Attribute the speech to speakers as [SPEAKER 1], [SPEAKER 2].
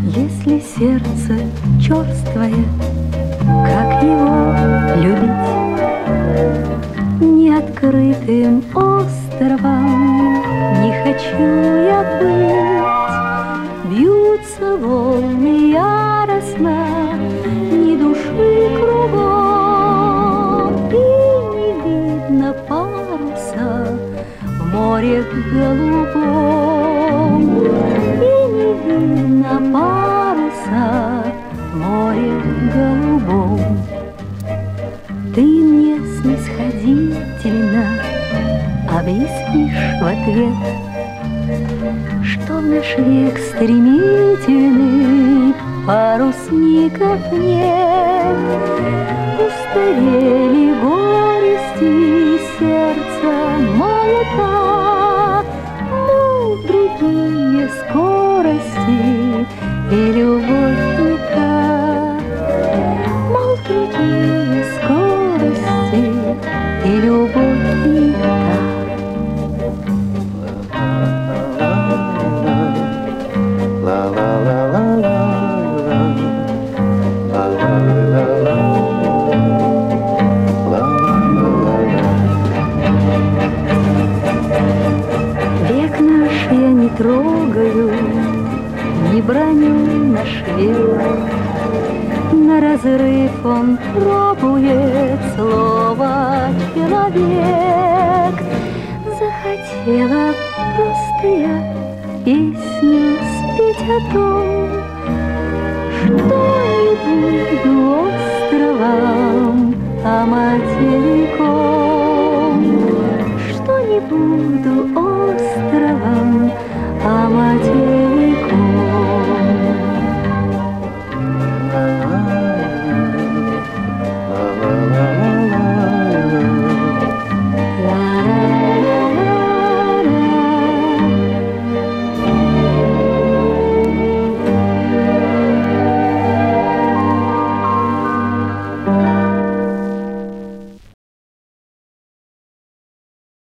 [SPEAKER 1] Если сердце черствое, как его любить? Неоткрытым островом не хочу я быть. Бьются волны яростно, ни души кругом, и не видно паруса в море голубом, и не видно паруса в море голубом. Ты мне снисходительно объяснишь в ответ, что в наш век стремительный парусников нет. Устарели горести сердца молота, мол, другие скорости и любовь не та, мол, другие скорости и любовь не та. Век наш я не трогаю, не броню наш век. На разрыв он пробует слово человек. Захотела просто я песню спеть о том, что не буду островом, а материком, что не буду